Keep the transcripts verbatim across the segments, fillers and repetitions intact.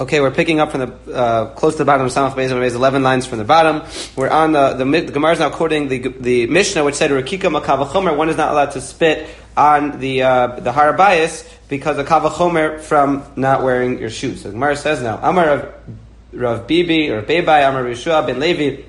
Okay, we're picking up from the uh, close to the bottom of Samach Beis Beis, eleven lines from the bottom. We're on the the, the Gemara is now quoting the the Mishnah, which said Rekika Makav Chomer. One is not allowed to spit on the uh, the Har Bayis because of Kav Chomer from not wearing your shoes. So the Gemara says now, Amar Rav, Rav Bibi or Bebai, Amar Yeshua ben Levi.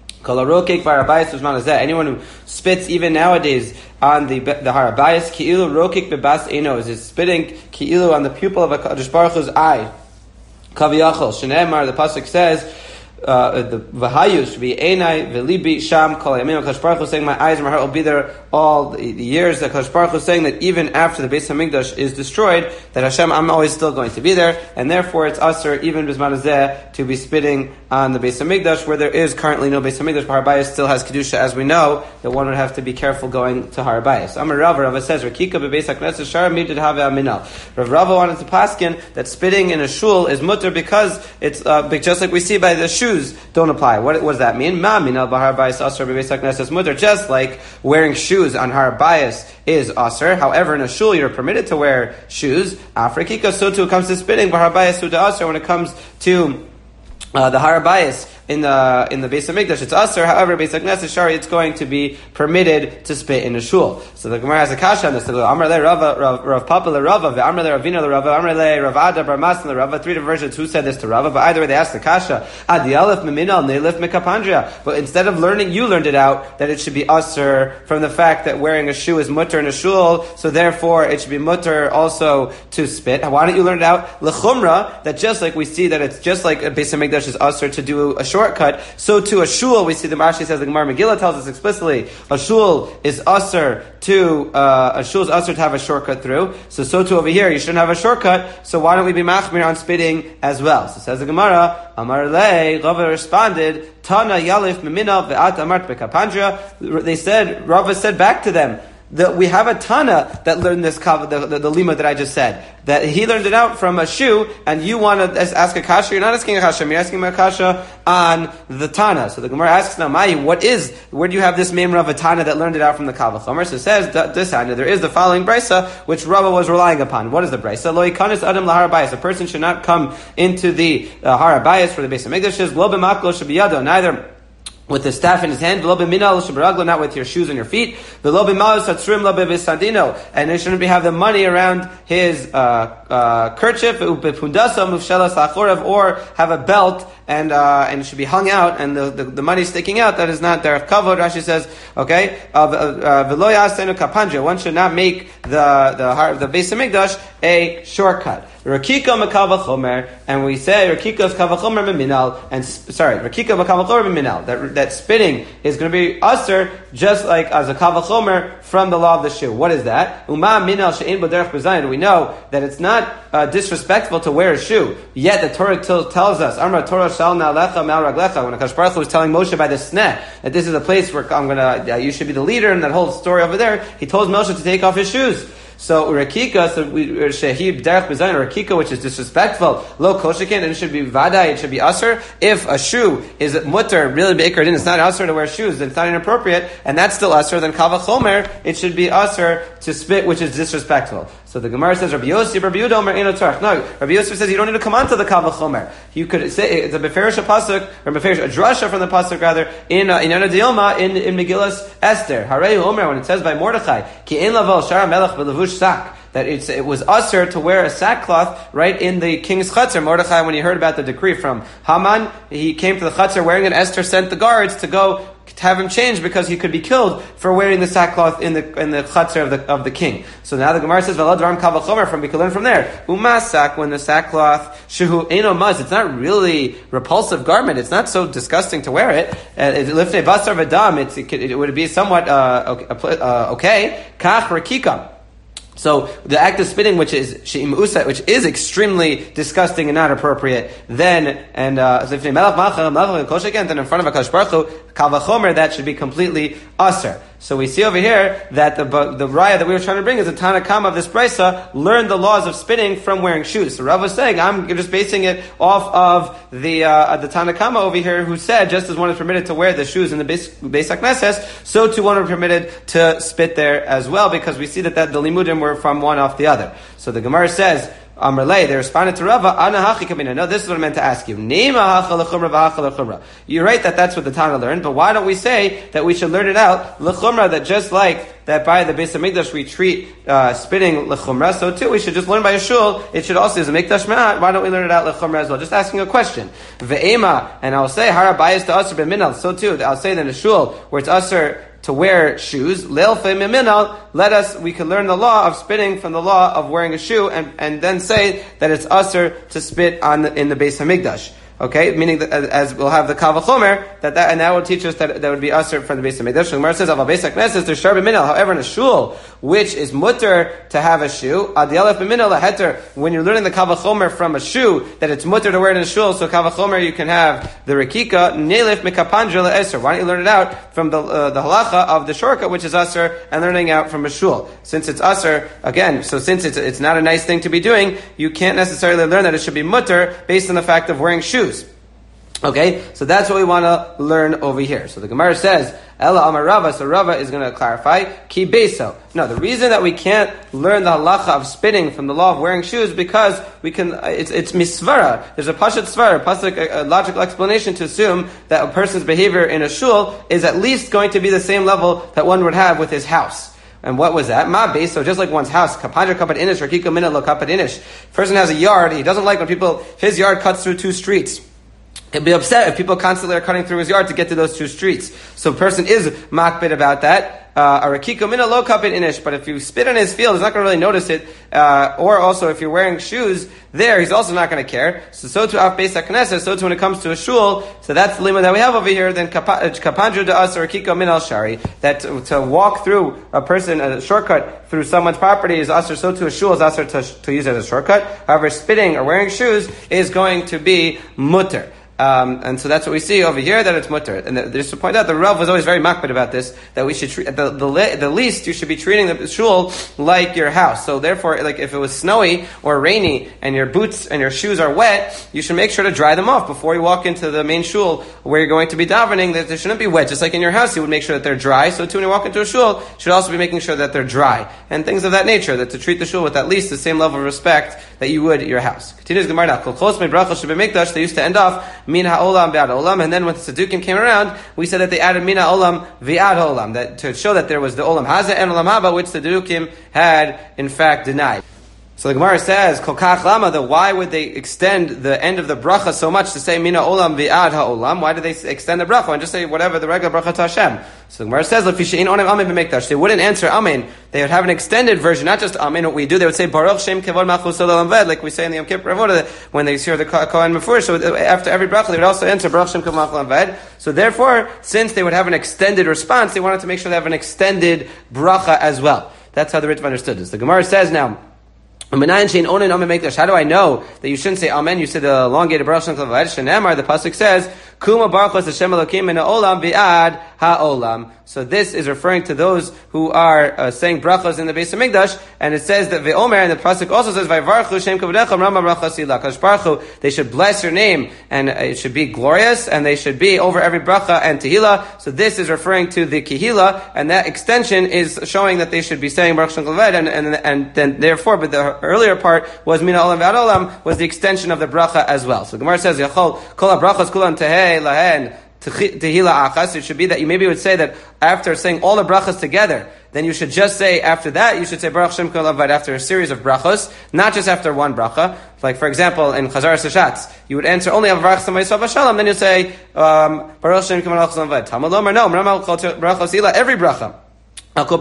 Anyone who spits even nowadays on the the Har Bayis, Ki'ilu Rokik Bebas Enos is spitting Ki'ilu on the pupil of a Kadosh Baruch Hu's eye. Kaviyachol Shneimar, the pasuk says, uh, the V'hayu should be Einai V'libi Sham Kol Yamin. Kadosh Baruch Hu saying, my eyes and my heart will be there all the, the years. That Kadosh Baruch Hu saying that even after the Beis Hamikdash is destroyed, that Hashem, I'm always still going to be there, and therefore it's usher even Bisman Hazeh to be spitting on the Beis Hamikdash, where there is currently no Beis Hamikdash, but Har Bayis still has kedusha, as we know that one would have to be careful going to Har Bayis. Amar Rav, Rav says, Rakika bebeis hakneses shara midid have aminal. Rav Rav wanted to paskin that spitting in a shul is mutter because it's uh, just like we see by the shoes don't apply. What, what does that mean? Ma minal b'Har Bayis asher bebeis hakneses mutter. Just like wearing shoes on Har Bayis is asher. However, in a shul you're permitted to wear shoes. Afrakika, so too it comes to spitting b'Har Bayis hu asher when it comes to Uh, the Har Bayis in the in the Beis Hamikdash, it's usher. However, Beis Hakneses Shari, it's going to be permitted to spit in a shul. So the Gemara has a kasha on this. Amar le Rava, Rav Papa le Rava, Amar le Ravina le Rava, Amar le Rav Ada Bar Masan le Rava. Three different versions who said this to Rava, but either way they asked the kasha. Adi Aleph Meminal Neilif Mekapandria. But instead of learning, you learned it out that it should be usher from the fact that wearing a shoe is mutter in a shul. So therefore, it should be mutter also to spit. Why don't you learn it out lechumra that just like we see that it's just like a Beis Hamikdash is usher to do a shortcut, so to a shul, we see the Rashi says, the Gemara Megillah tells us explicitly, a shul is usher to, uh, a shul is usher to have a shortcut through, so so too over here, you shouldn't have a shortcut, so why don't we be machmir on spitting as well? So says the Gemara, Amar le, Rava responded, Tana yalif memina ve'at amart bekapandria. They said, Rava said back to them, that we have a Tana that learned this kav, the, the, the lima that I just said. That he learned it out from a shoe, and you want to ask a kasha. You're not asking a kasha. You're asking a kasha on the Tana. So the Gemara asks now, Mai, what is? Where do you have this memra of a Tana that learned it out from the Kav Chomer? So it says this Tana. There is the following brisa which Rava was relying upon. What is the brisa? Lo yikanis adam lahar bayis. A person should not come into the uh, Har Bayis for the Beis Hamikdash. Lo b'maklo shabiyado. Neither with the staff in his hand, not with your shoes on your feet, and they shouldn't be have the money around his uh, uh, kerchief, or have a belt and uh, and it should be hung out, and the, the, the money sticking out. That is not derech kavod. Rashi says, okay, one should not make the the heart the Beis Hamikdash a shortcut. Rakika makava chomer, and we say Rakika's kava chomer meminal, and sorry, Rakika makava chomer meminal. That that spitting is going to be usher, just like as a kava chomer from the law of the shoe. What is that? Uma minal she'in b'derech b'zayin. We know that it's not uh, disrespectful to wear a shoe. Yet the Torah t- tells us, Amar Torah shal na'alecha me'al raglecha. When Akash Baruch Hu was telling Moshe by the sneh that this is a place where I'm gonna, uh, you should be the leader, and that whole story over there, he told Moshe to take off his shoes. So Rakika, so we Shehib Derech B'Zayin, or Rakika, which is disrespectful, lo koshikin, and it should be vadai, it should be usher. If a shoe is mutter, really beikar din, it's not usher to wear shoes, then it's not inappropriate, and that's still usher, then kava chomer, it should be usher to spit, which is disrespectful. So the Gemara says, Rabbi Yossi, Rabbi Yehuda Omer Eino Tzarech. No, Rabbi Yossi says you don't need to come onto the kava chomer. You could say it's a beferish pasuk, or beferish a drasha from the pasuk rather in uh, in Yana Dilma in in Megillas Esther. Harei Omer, when it says by Mordechai, ki ein laval shara melech b'levush sak, that it's, it was usher to wear a sackcloth right in the king's chutzner. Mordechai, when he heard about the decree from Haman, he came to the chutzner wearing it. Esther sent the guards to go to have him changed because he could be killed for wearing the sackcloth in the in the chutzner of the of the king. So now the Gemara says, "Veladvarim kava chomer." From we can learn from there. Umasak, when the sackcloth shehu eno maz, it's not really repulsive garment. It's not so disgusting to wear it. Lifnei basar v'dam, it's it, it would be somewhat uh, okay. Kach rakika. So the act of spitting, which is she'im usa, which is extremely disgusting and not appropriate, then and uh, then in front of a Kadosh Baruch Hu, kal vachomer, that should be completely usher. So we see over here that the the raya that we were trying to bring is a Tanakama of this brisa learned the laws of spitting from wearing shoes. So Rav was saying, I'm just basing it off of the uh, the Tanakama over here, who said just as one is permitted to wear the shoes in the Beis Hakneses, so too one is permitted to spit there as well, because we see that, that the limudim were from one off the other. So the Gemara says, Amrlei, they responded to Rava, Ana hachi kamina. No, this is what I meant to ask you. Nema hacha l'chumra v'hacha l'chumra. You're right that that's what the Tana learned, but why don't we say that we should learn it out l'chumra, that just like that by the Beis HaMikdash we treat uh, spitting l'chumra, so too we should just learn by a shul. It should also, as a mikdash ma'at, why don't we learn it out l'chumra as well? Just asking a question. Ve'ema, and I'll say, hara bayis to asr b'minal, so too, I'll say that in a shul where it's asr to wear shoes, let us, we can learn the law of spitting from the law of wearing a shoe, and, and then say that it's usher to spit on the, in the Beis HaMikdash. Okay, meaning that as we'll have the Kal V'chomer, that that and that will teach us that that would be usher from the Beis HaMikdash. The Gemara says, "Aval Beis HaKnesses there's shar b'minal." However, in a shul which is mutter to have a shoe, ad yalef b'minal laheter. When you're learning the Kal V'chomer from a shoe, that it's mutter to wear it in a shul, so Kal V'chomer you can have the rekika nelif mikapandra la'eser. Why don't you learn it out from the uh, the halacha of the shortcut, which is usher, and learning out from a shul? Since it's usher again, so since it's it's not a nice thing to be doing, you can't necessarily learn that it should be mutter based on the fact of wearing shoes. Okay, so that's what we want to learn over here. So the Gemara says, Ella Amar Rava, so Rava is going to clarify, Ki Beso. No, the reason that we can't learn the halacha of spitting from the law of wearing shoes, because we can, it's, it's misvara. There's a pashat svara, a, a logical explanation to assume that a person's behavior in a shul is at least going to be the same level that one would have with his house. And what was that? Ma base, so just like one's house, kapandra kapat inish, or kiko minna lo kapat inish. Person has a yard, he doesn't like when people, his yard cuts through two streets. He'll be upset if people constantly are cutting through his yard to get to those two streets. So a person is makbid about that. Uh, Arakiko mina lo kapit inish, but if you spit on his field, he's not going to really notice it. Uh, or also, if you're wearing shoes there, he's also not going to care. So, so to af beis haknesses, so to when it comes to a shul, so that's the limit that we have over here. Then kapandru da as arakiko min al shari, that to, to walk through a person, a shortcut through someone's property is asr. So to a shul is asr to, to use it as a shortcut. However, spitting or wearing shoes is going to be mutter. Um, and so that's what we see over here, that it's mutter. And the, just to point out, the Rav was always very makbid about this, that we should treat, at the, the, the least, you should be treating the shul like your house. So therefore, like if it was snowy or rainy, and your boots and your shoes are wet, you should make sure to dry them off before you walk into the main shul where you're going to be davening, that they shouldn't be wet. Just like in your house, you would make sure that they're dry. So too, when you walk into a shul, you should also be making sure that they're dry. And things of that nature, that to treat the shul with at least the same level of respect that you would your house. Continues Gemara now. They used to end off, min ha'olam v'ad olam, and then when the Sadukim came around, we said that they added min ha'olam v'ad olam, that to show that there was the olam haza and olam haba, which the Sadukim had in fact denied. So the Gemara says, Kol kach lama, that why would they extend the end of the bracha so much to say mina olam v'ad ha'olam? Why did they extend the bracha and just say whatever the regular bracha to Hashem? So the Gemara says, they wouldn't answer amen. They would have an extended version, not just amen. What we do, they would say Baruch Shem Kevod Malchus Olam Ved, like we say in the Yom Kippur Avodah when they hear the Kohen Mefurish. So after every bracha, they would also answer Baruch Shem Kevod Malchus Olam Ved. So therefore, since they would have an extended response, they wanted to make sure they have an extended bracha as well. That's how the Ritva understood this. The Gemara says now, how do I know that you shouldn't say amen? You said the elongated Baruch Shem Kevod Shenemar. The pasuk says, Kuma Baruch Hashem Elokim Min Ha'olam V'ad Ha'olam. So this is referring to those who are uh, saying brachos in the Beis HaMikdash, and it says that Ve'omer, and the pasuk also says, V'varchu Shem Kavodechem Rama Bracha Sila. Kadosh Baruch Hu, they should bless your name, and it should be glorious, and they should be over every bracha and tehillah. So this is referring to the kehillah, and that extension is showing that they should be saying Baruch Shem Kavod, and, and and then therefore, but the earlier part was Mina Olam V'ad Olam, was the extension of the bracha as well. So the Gemara says, Yachol Kol HaBrachos Kulan Tehei Lahen Tehillah Achas. It should be that you maybe would say that after saying all the brachas together, then you should just say after that, you should say Baruch Shem Kol Avad after a series of brachos, not just after one bracha. Like for example, in Chazar Sashatz, you would answer only Avarach Samay Sov Shalom, then you say um, Baruch Shem Kol Avad. Tamalom or no, brachos ila every bracha. So the,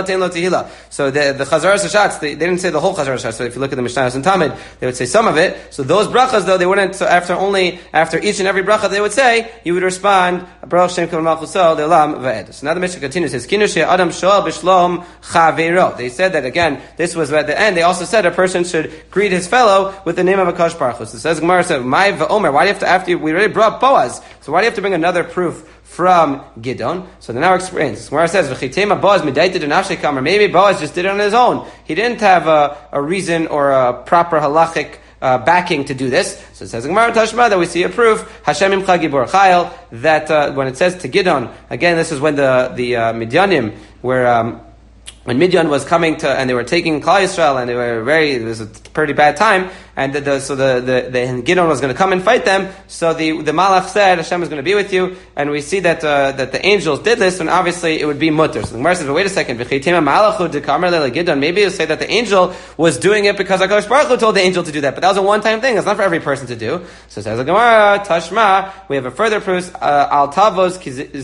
the Chazar Sashatz, they, they didn't say the whole Chazar Sashatz. So if you look at the Mishnah and Tamid, they would say some of it. So those brachas, though, they wouldn't, so after only, after each and every bracha they would say, you would respond, Baruch Shem Kol Malchus Le'olam V'ed. So now the Mishnah continues, says, Kinu She Adam Shoel B'Shlom Chaveiro. They said that again, this was at the end, they also said a person should greet his fellow with the name of a Akash Baruch Hu. So it says, Gemara said, My V'omer, why do you have to, after you, we already brought Boaz, so why do you have to bring another proof from Gidon? So the now explains. Where it says, "V'chitema Boaz midaited and or maybe Boaz just did it on his own. He didn't have a, a reason or a proper halachic uh, backing to do this." So it says in Gemara Tashma that we see a proof Hashem imcha gibor chayil, that uh, when it says to Gidon, again this is when the the uh, Midyanim were. Um, when Midian was coming to, and they were taking Klal Yisrael, and they were very, it was a pretty bad time, and the, the, so the, the, the Gideon was going to come and fight them, so the, the Malach said, Hashem is going to be with you, and we see that, uh, that the angels did this, and obviously it would be mutter. So the Gemara says, but wait a second, maybe you'll say that the angel was doing it because HaKadosh Baruch Hu told the angel to do that, but that was a one-time thing, it's not for every person to do. So it says the Gemara, Tashma, we have a further proof, uh, Al Tavos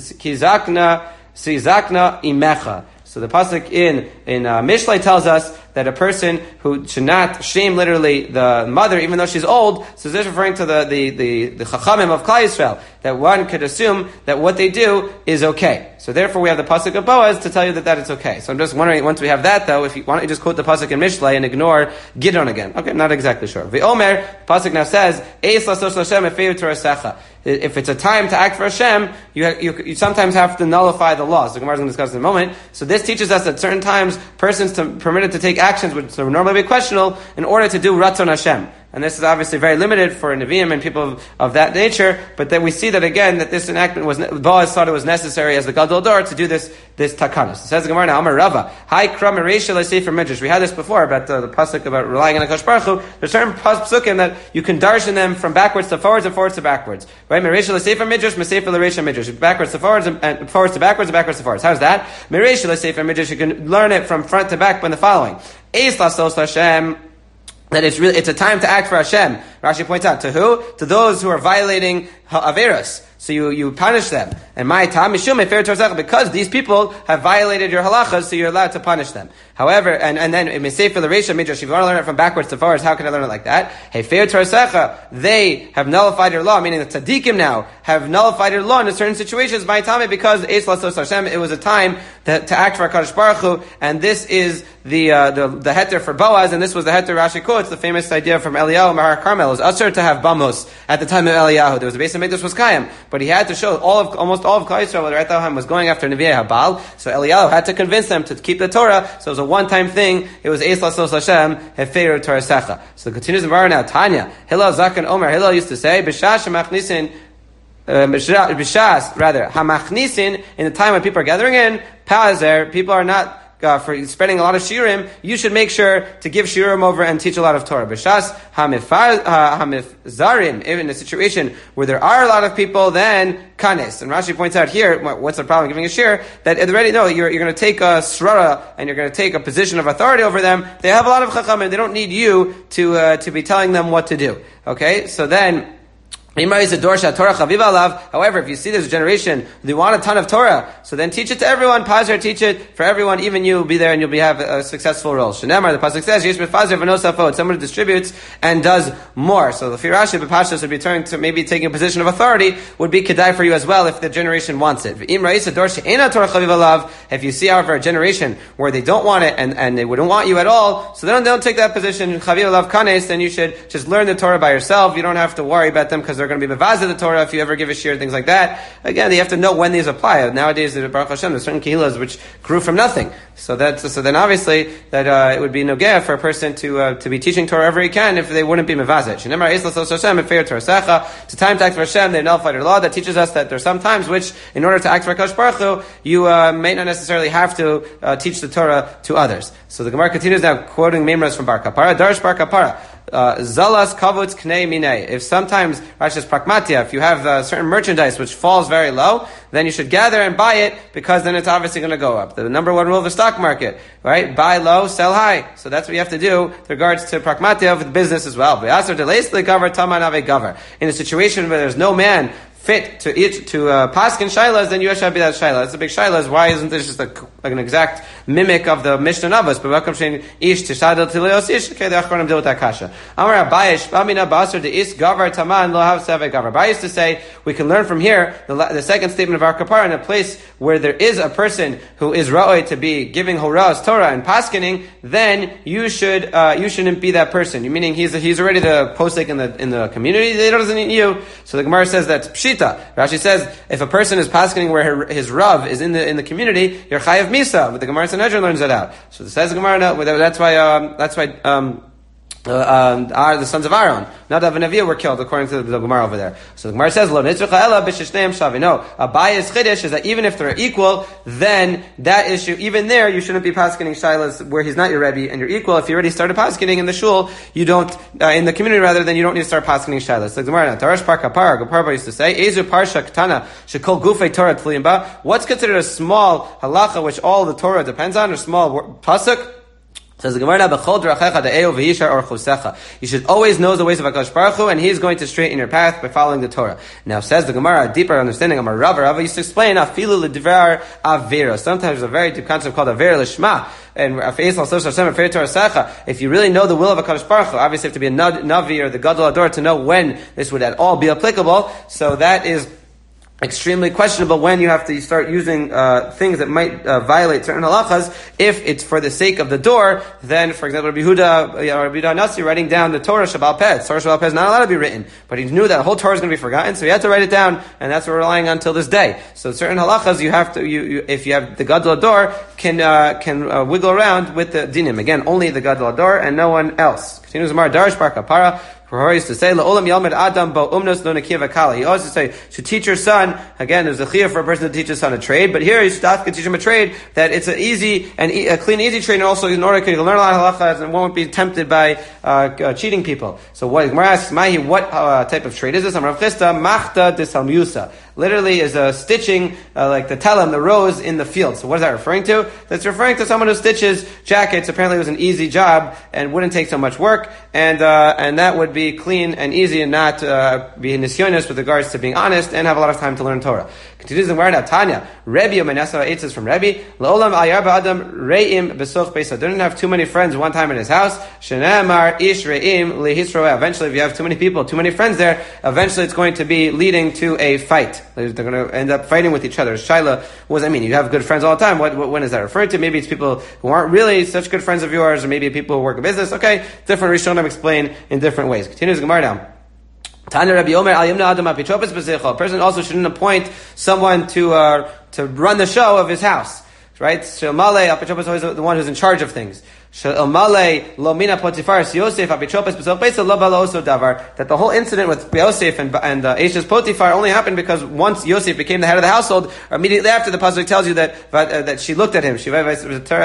Kizakna, Sizakna Imecha. So the pasuk in in uh, Mishlei tells us that a person who should not shame literally the mother, even though she's old. So this is referring to the the the, the chachamim of Klal Yisrael, that one could assume that what they do is okay. So therefore, we have the pasuk of Boaz to tell you that that it's okay. So I'm just wondering, once we have that though, if you why don't you just quote the pasuk in Mishlei and ignore Gideon again? Okay, not exactly sure. The Omer pasuk now says, Eis lasos Hashem efeiu torasecha. If it's a time to act for Hashem, you, you, you sometimes have to nullify the laws. The Gemara is going to discuss in a moment. So this teaches us that certain times persons to, permitted to take actions which would normally be questionable in order to do Ratzon Hashem. And this is obviously very limited for Nevi'im and people of, of that nature, but then we see that again, that this enactment was, Boaz thought it was necessary as the Gadol Dor to do this, this takanos. It says the Gemara now, Amar Rava, Hai Kram Ereisha L'Sefer Midrash. We had this before about the, the pasuk about relying on HaKadosh Baruch Hu. There's certain pasukim that you can darshan them from backwards to forwards and forwards to backwards. Right? Ereisha L'Sefer Midrash, Mesefer L'Ereisha Midrash. Backwards to forwards and, and forwards to backwards and backwards to forwards. How's that? Ereisha L'Sefer Midrash, you can learn it from front to back by the following. Eis Lasos Hashem. That it's really, it's a time to act for Hashem. Rashi points out, to who? To those who are violating Averos. So you, you punish them. And my tam mishum efer torasecha, because these people have violated your halachas, so you're allowed to punish them. However, and, and then, it may say for the Reisha Midrash, if you want to learn it from backwards to forwards, how can I learn it like that? Hefer torasecha, they have nullified your law, meaning the tzaddikim now have nullified your law in certain situations, my tam, because Eis Lasos Hashem, it was a time to, to act for HaKadosh Baruch Hu, and this is the, uh, the, the heter for Boaz, and this was the heter Rashi quotes, the famous idea from Eliyahu Mahar Carmel. It was usher to have bamos at the time of Eliyahu. There was a base of Mikdash was Kayim, but he had to show all of, almost all of Klal Yisrael at that time was going after Nevi'ei Habal, so Eliyahu had to convince them to keep the Torah, so it was a one-time thing, it was Eis Lasos Hashem, Hefeiru Torasecha. So it continues in Bar now, Tanya, Hillel Zakan Omer, Hillel used to say, B'shash Hamachnisin, B'shas, rather, Hamachnisin, in the time when people are gathering in, Pazer, people are not Uh, for spending a lot of shiurim, you should make sure to give shiurim over and teach a lot of Torah. B'shas hamifzarim, even in a situation where there are a lot of people, then kanes. And Rashi points out here, what's the problem giving a shiur? That already no, you're, you're going to take a srara and you're going to take a position of authority over them. They have a lot of chachamim. They don't need you to uh, to be telling them what to do. Okay, so then. However, if you see there's a generation, they want a ton of Torah, so then teach it to everyone, Pazar, teach it for everyone, even you will be there and you'll be have a successful role. Shenemar, the pasuk says, Yesh b'fazer v'nosafot, someone who distributes and does more. So the Firashi b'pashas would be turning to maybe taking a position of authority, would be kedai for you as well if the generation wants it. If you see, however, a generation where they don't want it and, and they wouldn't want you at all, so they don't, they don't take that position, then you should just learn the Torah by yourself. You don't have to worry about them because they're going to be mevazah the Torah if you ever give a shiur, things like that. Again, you have to know when these apply. Nowadays, the Baruch Hashem, there's certain kehillas which grew from nothing. So that's so then obviously that uh, it would be nogeh for a person to uh, to be teaching Torah wherever he can if they wouldn't be mevazah. It's a time to act for Hashem. They nullified their law. That teaches us that there's some times which, in order to act for HaKadosh Baruch Hu, you uh, may not necessarily have to uh, teach the Torah to others. So the Gemara continues now quoting Memras from Bar Kapara. Darsh Bar Kapara. Uh, Zalas kavutz knei minei. If sometimes, Rashi's pragmatia, if you have uh, certain merchandise which falls very low, then you should gather and buy it because then it's obviously going to go up. The number one rule of the stock market, right? Buy low, sell high. So that's what you have to do with regards to pragmatia of the business as well. In a situation where there's no man fit to eat to uh, paskin shailas, then you should be that shaila. That's a big shaila. Why isn't this just a, like an exact mimic of the Mishnah Navas? But welcome shein ish tishadel tilios ish. Okay, the achronim deal with that kasha. Amar Abayish Bamina Basar de is gavar taman lo have seve gavar. Abayish used to say we can learn from here the, the second statement of our kapara in a place where there is a person who is ra'oi to be giving horas Torah and paskining, then you should uh, you shouldn't be that person. Meaning he's he's already the posek in the in the community. He doesn't need you. So the Gemara says that's pshita. Rashi says if a person is paskening where her, his rav is in the in the community, you're chayav misa. But the Gemara Sanhedrin learns that out. So it says the Gemara. No, that's why. Um, that's why. Um, Uh, um, are the sons of Aaron. Nadav and Avihu were killed according to the Gemara over there. So the Gemara says, "Lo nitzrucha ela b'shishneim shavi." No, Abaya's chiddush is that even if they're equal, then that issue, even there, you shouldn't be paskening shilas where he's not your rebbe and you're equal. If you already started paskening in the shul, you don't uh, in the community rather, then you don't need to start paskening shilas. So the Gemara, Tarash Par Kapar, Gopar used to say, "Ezu parsha ketana shekol gufei Torah tluim ba." What's considered a small halacha which all the Torah depends on, or small pasuk? Says the Gemara, you should always know the ways of HaKadosh Baruch Hu, and He is going to straighten your path by following the Torah. Now, says the Gemara, a deeper understanding of Rava. Rava used to explain afilu l'dvar avera. Sometimes there's a very deep concept called avera l'shma. And if you really know the will of HaKadosh Baruch Hu, obviously you have to be a Navi or the Gadol Ador to know when this would at all be applicable. So that is extremely questionable when you have to start using uh, things that might uh, violate certain halachas. If it's for the sake of the door, then, for example, Rabbi Yehuda, you know, Rabbi Yehuda Nasi writing down the Torah Shabbal Peh. Torah Shabbal Peh is not allowed to be written, but he knew that the whole Torah is going to be forgotten, so he had to write it down, and that's what we're relying on till this day. So certain halachas, you have to, you, you if you have the Gadol Ador, can uh, can uh, wiggle around with the dinim. Again, only the Gadol Ador and no one else. Continues Mar Darish Bar Kapara. He used to say, "La'olam yalmed adam bo umnos lo nekiv akala." He always used to say, "To teach your son." Again, there's a chiyuv for a person to teach his son a trade, but here you should teach him a trade that it's an easy and e- a clean, easy trade, and also in order to learn a lot of halachas and won't be tempted by uh, uh, cheating people. So, what Gemara asks, "Mahi, what uh, type of trade is this?" Amar Rav Chisda, "Machta desalmiusa." Literally, is a stitching uh, like the telem, the rows in the field. So, what is that referring to? That's referring to someone who stitches jackets. Apparently, it was an easy job and wouldn't take so much work, and uh, and that would be clean and easy and not uh, be nisyonis with regards to being honest and have a lot of time to learn Torah. Continues the word of Tanya. Rebbe Menasa eight says from Rebbe, La'olam ayar ba'adam re'im besoch beisa. Didn't have too many friends one time in his house. Shenemar ish re'im lehisroeh. Eventually, if you have too many people, too many friends there, eventually it's going to be leading to a fight. They're going to end up fighting with each other. Shaila was, I mean, you have good friends all the time. What, what, when is that referred to? Maybe it's people who aren't really such good friends of yours, or maybe people who work in business. Okay, different Rishonim explain in different ways. Continues Gemara now. A person also shouldn't appoint someone to uh, to run the show of his house, right? So Malay Apichopos is always the one who's in charge of things. That the whole incident with Yosef and, and uh, Eshes Potiphar only happened because once Yosef became the head of the household, immediately after the pasuk tells you that uh, that she looked at him. She, her,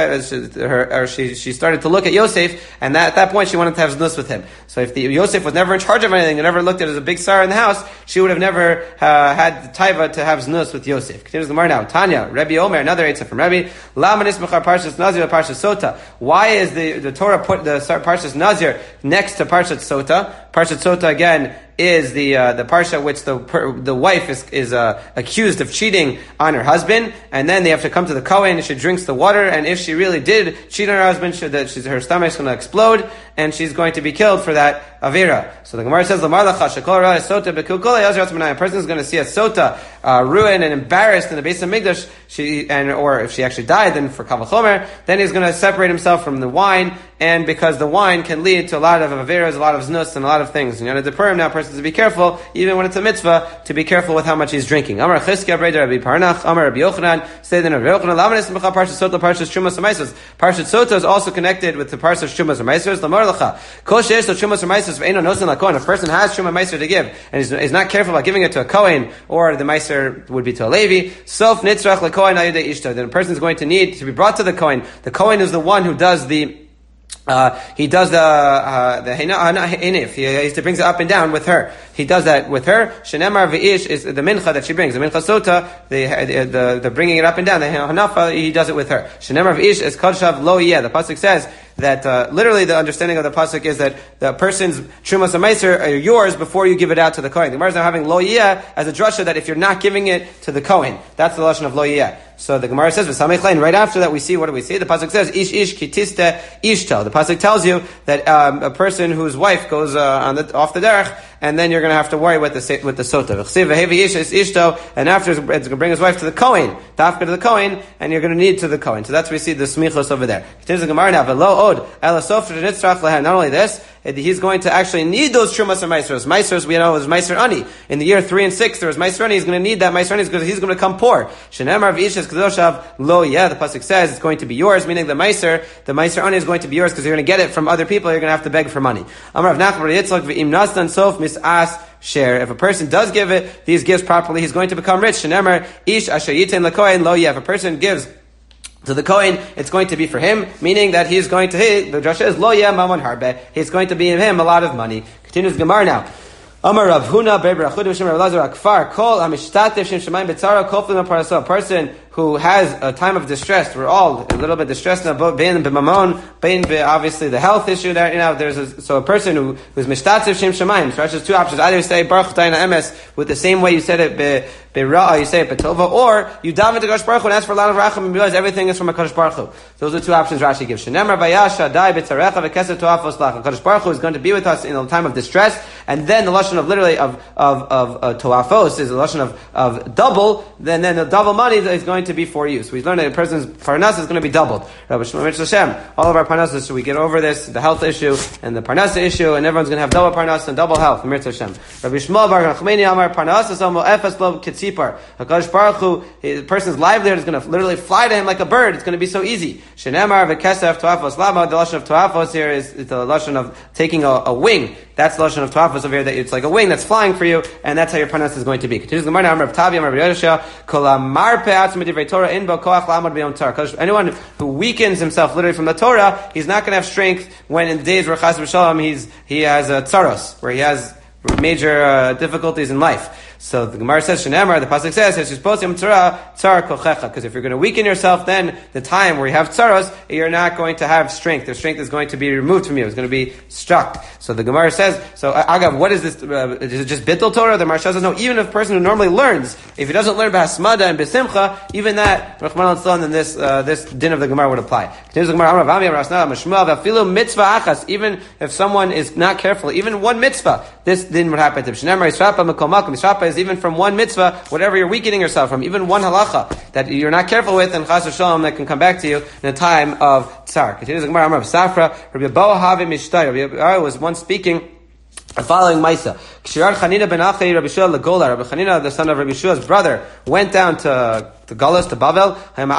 or she she started to look at Yosef, and that, at that point she wanted to have znus with him. So if the, Yosef was never in charge of anything and never looked at it as a big star in the house, she would have never uh, had the taiva to have znus with Yosef. Continues the Gemara now. Tanya, Rebbe Omer, another eitzah from Rebbe. Lamanis mechar parshas Nazir parshas Sota. Why is the, the Torah put the Parshas Nazir next to Parshat Sota? Parshat Sota again is the uh, the parsha which the the wife is is uh, accused of cheating on her husband, and then they have to come to the Kohen, and she drinks the water, and if she really did cheat on her husband, she, that she's, her stomach's going to explode, and she's going to be killed for that avera. So the Gemara says, "Lamar lacha shekol ra sota bekul kol yazrat manai." A person is going to see a sota uh, ruined and embarrassed in the base of Mikdash, she and or if she actually died, then for kal vachomer, then he's going to separate himself from the wine, and because the wine can lead to a lot of averas, a lot of znus, and a lot of things. And you know, to deper him now, person to be careful, even when it's a mitzvah, to be careful with how much he's drinking. Amar Chizkiah Breder Rabbi Parnach, Amar Rabbi Yochanan, say then Rabbi Yochanan, Lamanis Mecha Parshas Sota Parshas Trumas Hamaisos. Parshas Sota is also connected with the Parshas Trumas Hamaisos. Lamar Lacha, Kol Sheyesh Lo Trumas Hamaisos Ve'eno Nosen LaKohen. If a person has Truma Meiser to give, and is, is not careful about giving it to a Kohen, or the Meiser would be to a Levi, Sof Nitzrach LaKohen Ayudei Ishto. Then a person is going to need to be brought to the Kohen. The Kohen is the one who does the Uh, he does the uh, the hinif. He, he brings it up and down with her. He does that with her. Shenemar v'ish is the mincha that she brings. The mincha sota, the the the bringing it up and down. The hanafa, he does it with her. Shenemar v'ish is kodshav lo yeh. The pasuk says that uh, literally the understanding of the pasuk is that the person's trumas ameiser are yours before you give it out to the kohen. The Gemara is now having lo yeh as a drasha that if you're not giving it to the kohen, that's the lashon of lo yeh. So the Gemara says, right after that we see, what do we see? The pasuk says, ish ish kitiste ishto. The pasuk tells you that um, a person whose wife goes uh, on the, off the derech, and then you're going to have to worry with the with the sota. And after it's going to bring his wife to the kohen, dafka to the kohen, and you're going to need to the kohen. So that's where we see the smichos over there. Continues the Gemara now. Not only this, he's going to actually need those Trumas and Maisros. Maisros, we know, was Maiser Ani. In the year three and six, there was Maiser Ani. He's going to need that Maiser Ani because he's going to come poor. Shenemar v'ishes kadoshav lo yeah. The pasuk says it's going to be yours, meaning the Maiser, the Maiser Ani is going to be yours because you're going to get it from other people. You're going to have to beg for money. Amar Rav Nachman bar Yitzchak v'im nasdan sof misas share. If a person does give it these gifts properly, he's going to become rich. Shenemar ish asher yitin lekohen lo yeah. If a person gives to the Kohen, it's going to be for him, meaning that he's going to hit, the drasha is lo yeh mamon harbe, he's going to be in him a lot of money. Continues Gemara now. Amar Rav Huna Beber Achudim Shem Rav Lazar Akfar Kol Hamishtatev Shem Shemayim Betzara Kol Flim Parasa. A person who has a time of distress, we're all a little bit distressed now, bein b'mamon, bein obviously the health issue there. You know, there's a, so a person who who's mishtatzev shem shemayim. So there's two options: either you say Baruch Tayna Emes with the same way you said it be be'ra'ah, you say it betova, or you daven to Kadosh Baruch Hu and ask for a lot of racham and realize everything is from a Kadosh Baruch Hu. Those are two options Rashi gives. Shenemar vayasha dai b'tzarecha v'keser to'afos lach. Kadosh Baruch Hu is going to be with us in a time of distress, and then the lashon of literally of of of uh, to'afos is a lashon of of double. Then then the double money is going to be for you. So we learned that a person's parnas is going to be doubled. Rabbi Shmuel Hashem, all of our parnasas, so we get over this, the health issue and the parnasa issue, and everyone's going to have double parnas and double health. Mirza Hashem. Rabbi Shmuel Bar Nachmani Amar Parnasas Amo Efes Lo Kitzipar. Hakadosh Baruch Hu, the person's livelihood is going to literally fly to him like a bird. It's going to be so easy. Shenemar v'kesef to'afos lama. The lashon of to'afos here is the lashon of taking a, a wing. That's the lashon of to'afos over here. That it's like a wing that's flying for you, and that's how your parnas is going to be. Continues the Gemara. Amar Tavi Amar Yosha Kol Amar Pe'atzim Divrei Torah In Bo Koach Lamad B'Yom Tzar. Anyone who weakens himself literally from the Torah, he's not going to have strength when in the days where Chas v'Shalom he's he has a tzaros, where he has major uh, difficulties in life. So the Gemara says, Shenemar, the pasuk says, because if you're going to weaken yourself, then the time where you have tzaros, you're not going to have strength. Your strength is going to be removed from you. It's going to be struck. So the Gemara says, so Agav, what is this? Uh, is it just bittul Torah? The Gemara says, no, even if a person who normally learns, if he doesn't learn b'hasmada and b'simcha, even that, Rachman al-Tzlan, then this, uh, this din of the Gemara would apply. Even if someone is not careful, even one mitzvah, this din would happen to him. Is even from one mitzvah, whatever you're weakening yourself from, even one halacha that you're not careful with, and chas v'shalom that can come back to you in a time of tsar. Continues the Gemara, Amar Safra, Rabbi Abba Havi Mishtay. Rabbi Abba was once speaking, following Maisa. Kshirar Chanina ben Achai Rabbi Shua Lagola. Rabbi Chanina, the son of Rabbi Shua's brother, went down to to Galus, to Bavel.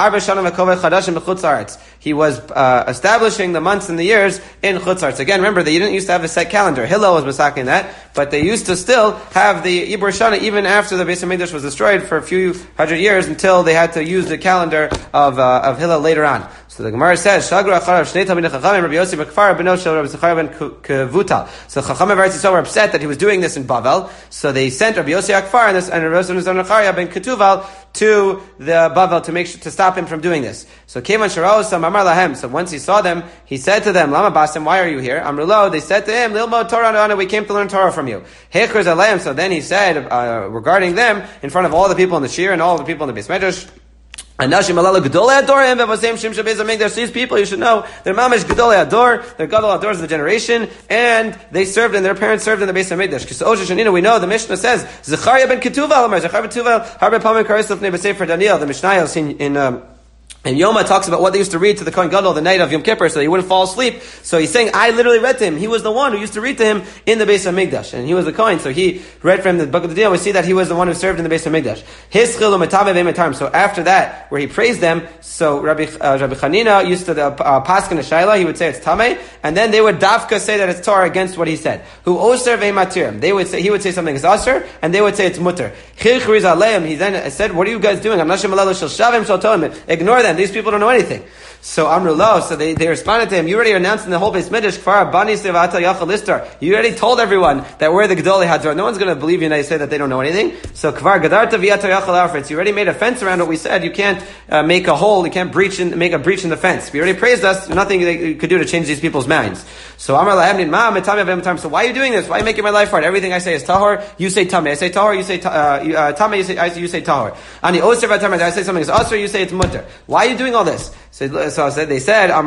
He was uh, establishing the months and the years in Chutzarts. Again, remember, they didn't used to have a set calendar. Hillel was masaking that, but they used to still have the Ibur Shana even after the Beis HaMikdash was destroyed for a few hundred years until they had to use the calendar of uh, of Hillel later on. So the Gemara says, Shagru Acharav Shnei Talmidei Chachamim Rabbi Yossi Bekfar Beno Shel Rabbi Zechariah ben Kevuta. So Chachamim Eretz Yisrael were upset that he was doing this in Bavel, so they sent Rabbi Yossi Akfar and, this, and Rabbi Yossi Zechariah ben Ketuval to the Bavel to make sure, to stop him from doing this. So Kevan Sharaosam Amar Lahem. So once he saw them, he said to them, Lama Basim, why are you here? Amrulo, they said to him, Lilmo Torah, we came to learn Torah from you. Hechers Aleim. So then he said uh, regarding them in front of all the people in the Shir and all the people in the Beis Medrash, Anashim Alala Gedolei Adorim V'Vosem Shim Shabez Amigdash. These people, you should know, they're Mamish Gedolei Ador. They're Gadol Adors of the generation, and they served and their parents served in the Beis Hamikdash. Because Osher Shanina, we know the Mishnah says Zechariah ben Ketuval, Zechariah ben Ketuval, Harbe Palmin Karisov Nei B'Sefer Daniel. The Mishnah is in. in um, And Yoma talks about what they used to read to the Kohen Gadol the night of Yom Kippur so he wouldn't fall asleep. So he's saying, I literally read to him. He was the one who used to read to him in the Beis HaMikdash. And he was the Kohen, so he read from the book of the Daniel. We see that he was the one who served in the Beis HaMikdash. So after that, where he praised them, so Rabbi, uh, Rabbi Chanina used to, uh, uh, Paskin Shayla, he would say it's Tameh, and then they would dafka say that it's Torah against what he said. Who Oser ve'matirim. They would say, he would say something is Aser, and they would say it's Mutter. He then said, what are you guys doing? Ignore them. These people don't know anything. So Amru Lo, so they, they responded to him, you already announced in the whole Beis Midrash, Kfar Bani Sevata Yachal Listar. You already told everyone that we're the Gedolei Hador. No one's going to believe you and I say that they don't know anything. So Kfar Gadarta V'Yata Yachal Afretz. You already made a fence around what we said. You can't uh, make a hole. You can't breach in, make a breach in the fence. We already praised us. Nothing they could do to change these people's minds. So Amar Lahem Ma Metami Avim Tam. So why are you doing this? Why are you making my life hard? Everything I say is Tahor. You say Tameh. I say Tahor. You say uh, uh, Tameh. You say I say you say Tahor. Ani Oser V'Tameh. I say something is Aser. You say it's Mutter. Why are you doing all this? So, so they said, you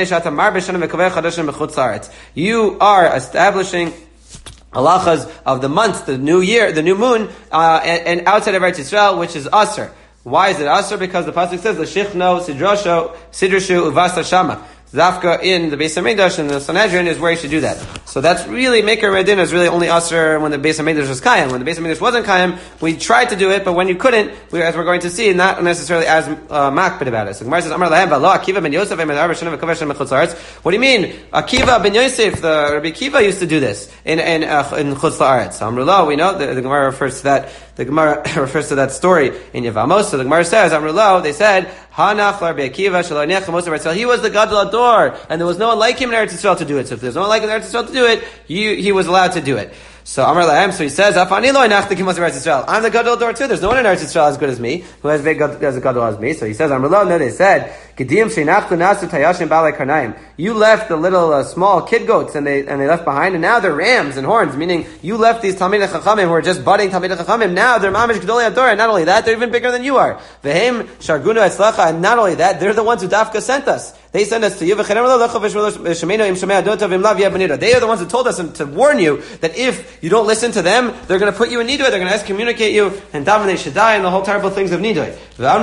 are establishing halachas of the month, the new year, the new moon, uh, and, and outside of Eretz Yisrael, which is Aser. Why is it Aser? Because the pasuk says, "L'shichno sidrasho sidrashu uvasa shama." Zafka in the Beis HaMikdash and the Sanhedrin is where you should do that. So that's really, Meker Medina is really only Aser when the Beis HaMikdash was Kayim. When the Beis HaMikdash wasn't Kayim, we tried to do it, but when you couldn't, we, as we're going to see, not necessarily as uh, makbid about it. So Gemara says, Amar Lahem, V'lo Akiva ben Yosef, what do you mean? Akiva ben Yosef, the Rabbi Akiva used to do this in, in, uh, in Chutz La'aretz. So Amar Lo, we know, the, the Gemara refers to that, the Gemara refers to that story in Yevamos. So the Gemara says, Amar Lo, they said, Hanach Rabbi Akiva, Shalom Nech, Moshe Barzil. He was the Gadol Ador, and there was no one like him in Eretz Yisrael to do it. So if there's no one like him in Eretz Yisrael to do it, he, he was allowed to do it. So Amar Lahem, so he says, Afani lo enach the Kimos of Eretz Yisrael. I'm the Gadol Ador too. There's no one in Eretz Yisrael as good as me, who has big as a Gadol as me. So he says, Amar Lo, no, they said, Gedim sheinachtu nasu tayashim balei karnaim. You left the little uh, small kid goats and they and they left behind, and now they're rams and horns. Meaning you left these Talmidei Chachamim who are just budding Talmidei Chachamim. Now they're mamish Gedolei Ador, and not only that, they're even bigger than you are. Vehem shargunu etzlacha, and not only that, they're the ones who Dafka sent us. They sent us to you. They are the ones who told us to warn you that if you don't listen to them, they're going to put you in Nidui, they're going to excommunicate you, and Daven they should die, and the whole terrible things of Nidui.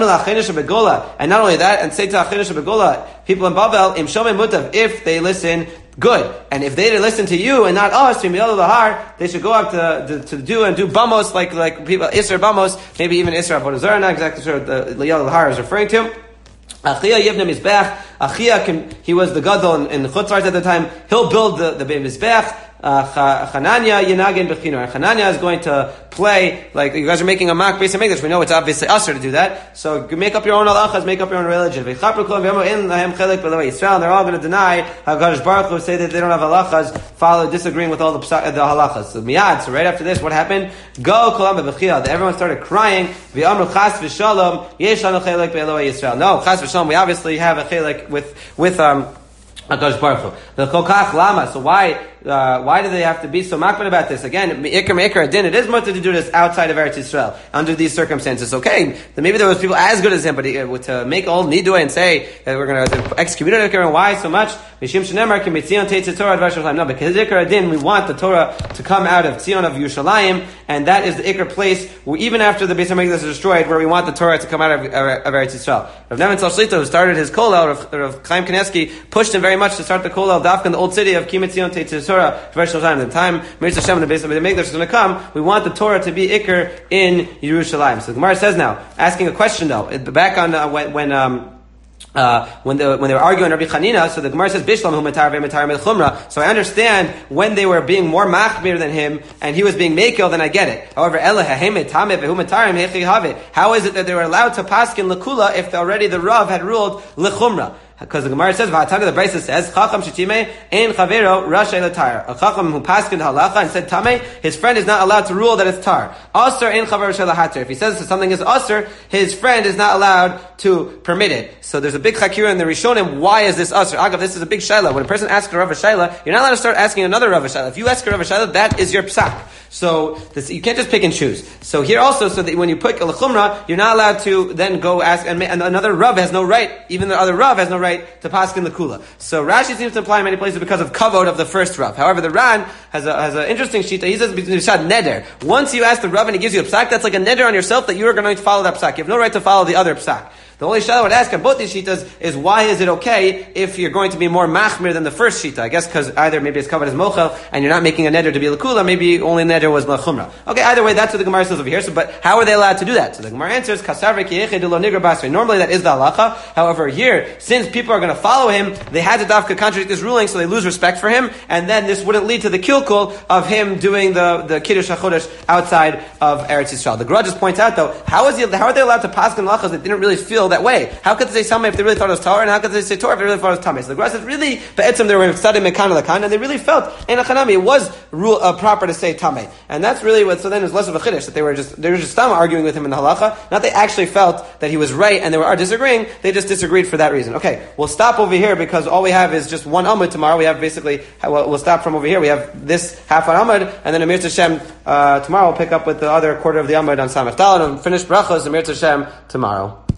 And not only that, and say to Achinish Begola, people in Babel, Im Shomei Mutav, if they listen, good. And if they listen to you and not us, they should go up to, to, to do and do bamos, like, like people, Isra bamos, maybe even Isra Abodazar, not exactly sure what the Liyal Lahar is referring to. Achia Yibna Mizbech, Achia, can, he was the Gadol in, in Chutzart at the time, he'll build the, the Mizbech. Uh, Chananya Yenagin Bechino. And Chananya is going to play, like, you guys are making a mock Beis HaMikdash. We know it's obviously usher to do that. So make up your own halachas, make up your own religion. And they're all going to deny HaKadosh Baruch Hu, say that they don't have halachas, follow, disagreeing with all the, the halachas. So miyad, so right after this, what happened? Go Kolam Bechia. Everyone started crying. V'amru Chas V'Shalom, Yesh Lanu Chelek Be'Eloi Yisrael. No, Chas V'Shalom, we obviously have a chelek with, with, um, HaKadosh Baruch Hu. The Kokach Lama. So why, uh, why do they have to be so makbid about this? Again, Ikar Me'ikar Adin, it is mutter to do this outside of Eretz Yisrael, under these circumstances. Okay, then maybe there was people as good as him, but he, uh, to make all Nidui and say that we're going to excommunicate Ikar, and why so much? Mishim Shenemar Kim Mitzion Teitz Torah Advar Yerushalayim. No, because Ikar Adin, we want the Torah to come out of Tzion of Yerushalayim, and that is the Ikar place where even after the Beis HaMikdash is destroyed, where we want the Torah to come out of, of, of Eretz Yisrael. Rav Neman Tzal Shlita, who started his kollel, Rav, Rav Chaim Kanievsky, pushed him very much to start the kollel Dafka in the old city of Kimitzion Teitz Torah Advar Yerushalayim. The time Mirz Hashem and the Beis HaMikdash is going to come, we want the Torah to be Ikar in Yerushalayim. So the Gemara says now, asking a question though, back on uh, when, when um, Uh, when, the, when they were arguing Rabbi Chanina, so the Gemara says, Bishlam hu matar ve'matar melchumra. So I understand when they were being more machmir than him, and he was being mekel, then I get it. However, Ela ha'hem tameh ve'hu matarim hechi have. How is it that they were allowed to paskin lekula if already the Rav had ruled lechumra? Because the Gemara says, "Va'atag the Brisa says, Chacham shitime ein chavero rashay l'tar." A Chacham who paskined halacha and said tamei, his friend is not allowed to rule that it's tar. Aser ein chavero rashay l'hater. If he says something is aser, his friend is not allowed to permit it. So there's a big chakira in the Rishonim. Why is this aser? Agav, this is a big shaila. When a person asks a Rav shaila, you're not allowed to start asking another Rav shaila. If you ask a Rav shaila, that is your psak. So this, you can't just pick and choose. So here also, so that when you pick a lechumra, you're not allowed to then go ask, and, and another Rav has no right, even the other Rav has no right to paskin the kula. So Rashi seems to imply in many places because of kavod of the first Rav. However, the Ran has a has an interesting shita. He says b'shad neder. Once you ask the Rav and he gives you a psak, that's like a neder on yourself that you are going to follow that psak. You have no right to follow the other psak. The only shayla I would ask on both these shitas is why is it okay if you're going to be more machmir than the first shita? I guess because either maybe it's covered as mochel and you're not making a neder to be lakula, maybe only neder was lachumra. Okay, either way, that's what the Gemara says over here. So, but how are they allowed to do that? So the Gemara answers, normally that is the halacha. However, here, since people are going to follow him, they had to dafka contradict this ruling, so they lose respect for him, and then this wouldn't lead to the kilkul of him doing the, the kiddush hachodesh outside of Eretz Yisrael. The Gemara just points out though, how is he, how are they allowed to paskin halachas that didn't really feel that way? How could they say Sameh if they really thought it was Torah, and how could they say Torah if they really thought it was Tameh? So the Gemara says really, Be'etzim they were studying Mekan Lakan, and they really felt in Achanami it was rule, uh, proper to say Tameh, and that's really what. So then it was less of a chiddush that they were just they were just Tam arguing with him in the halacha. Not they actually felt that he was right and they were disagreeing. They just disagreed for that reason. Okay, we'll stop over here because all we have is just one Amud tomorrow. We have basically we'll, we'll stop from over here. We have this half an Amud, and then Amir Tashem uh, tomorrow we'll pick up with the other quarter of the Amud on Samech Daled and finish brachos Amir Tashem tomorrow.